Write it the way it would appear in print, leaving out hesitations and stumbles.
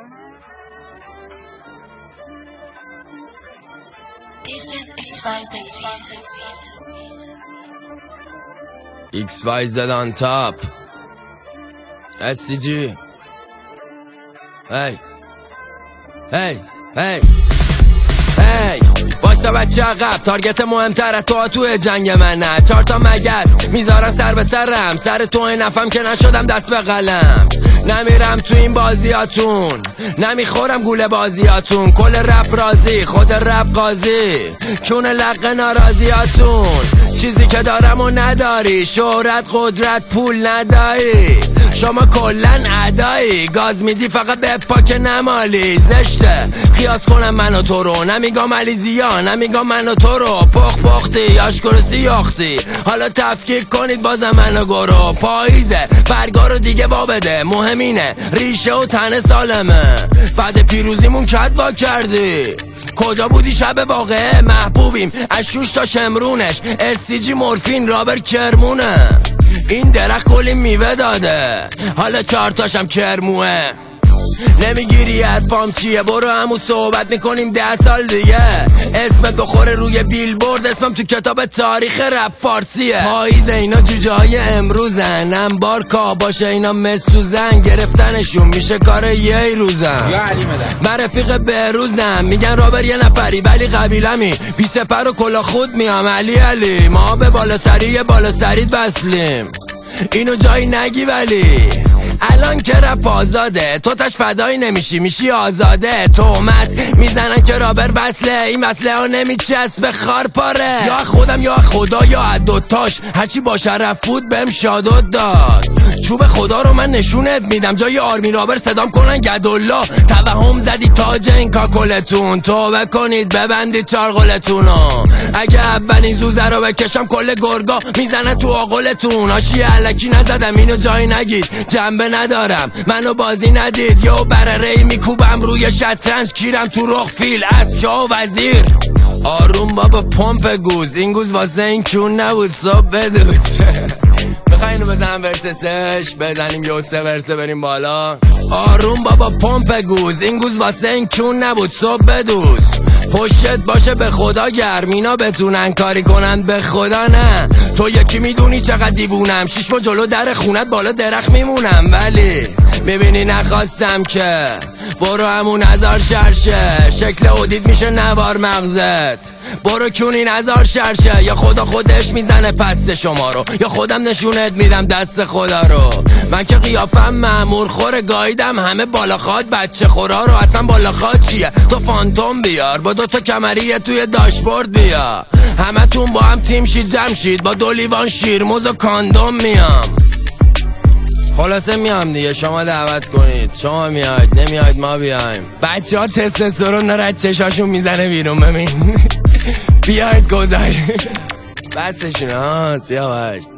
XYZ on top. STG. Hey. Hey. Hey. Hey. باشا بچه عقب، تارگت مهمتره توی جنگ من نه. 4 تا مگس میذارن سر به سرم، سر تو نفهم که نشدم دست به قلم. نمیرم تو این بازیاتون، نمیخورم گوله بازیاتون. کل رپ رازی، خود رپ قاضی، کون لق ناراضیاتون. چیزی که دارم و نداری، شهرت قدرت پول نداری. شما کلن عدایی، گاز میدی فقط به پاک نمالی. زشته قیاس کنم من و تو رو، نمیگم علیزیا، نمیگم من و تو رو. پختی آشکار سیاختی، حالا تفکیک کنید بازم منو گرو. پاییزه برگا رو دیگه وابده، مهم اینه ریشه و تن سالمه. بعد پیروزیمون کت با کردی، کجا بودی شب واقعه؟ محبوبیم از 6 تا شمرونش، STG مورفین رابر کرمونه. این درخت کلی میوه داده، حالا 4 تاشم کرموه. نمیگیری ادفام چیه؟ برو همون صحبت میکنیم 10 سال دیگه. اسمت بخوره روی بیلبورد، اسمم تو کتاب تاریخ رپ فارسیه. پاییز اینا جوجه های امروزن، انبار کا باشه اینا مسوزن. گرفتنشون میشه کار یه روزن. من رفیق بهروزم، میگن رابر یه نفری ولی قبیلمی. بی سپر و کلا خود میام علی ما به بالا سری بالا سرید بسلیم. اینو جایی نگی ولی الان که رپ آزاده، تو تاش فدایی نمیشی، میشی آزاده. تهمت میزنن که رابر وصله، این وصله ها نمیچسبه خار پاره. یا خودم یا خدا یا دوتاش، هرچی با شرف بود بهم شادت داد. چوب خدا رو من نشونت میدم، جای آرمی رابر صدام کنن گدالله. توهم زدی تاج این کاکلتون، توبه کنید ببندید چارقلتونو. اگه اولین زوزه رو بکشم کل گرگا میزنن تو آقلتون. هاشی علکی نزدم اینو جایی نگید، جنبه ندارم منو بازی ندید. یو برره میکوبم روی شطرنج، کیرم تو رخ فیل از شاه وزیر. آروم بابا پمپ گوز، این گوز واسه این کون نبود صبح بدوز. میخوای اینو بزنم ورسسش، بزنیم یه 3 ورسه بریم بالا. آروم بابا پمپ گوز، این گوز واسه این کون نبود صبح بدوز. پشتت باشه به خدا گرم، اینا بتونن کاری کنن به خدا نه. تو یکی میدونی چقدر دیوونم، 6 ماه جلو در خونت بالا درخت میمونم. ولی میبینی نخواستم که، برو همون 1000 شرشه. شکل اودید میشه نوار مغزت، برو کونی 1000 شرشه. یا خدا خودش میزنه پست شما رو، یا خودم نشونت میدم دست خدا رو. من که قیافم مأمور خوره، گایدم همه بالاخات بچه خورا رو. اصلا بالاخات چیه؟ تو فانتوم بیار با 2 تا کمریه توی داشبورد بیا. همه تون با هم تیم شید جمع شید، با 2 لیوان شیرموز و کاندوم میام. خلاصه میام دیگه، شما دعوت کنید، شما میاید نمیاید ما بیایم. بچه ها تستوسترون داره چشاشون میزنه بیرون، ببین. بیاید گذاری بسشون ها سیاوش.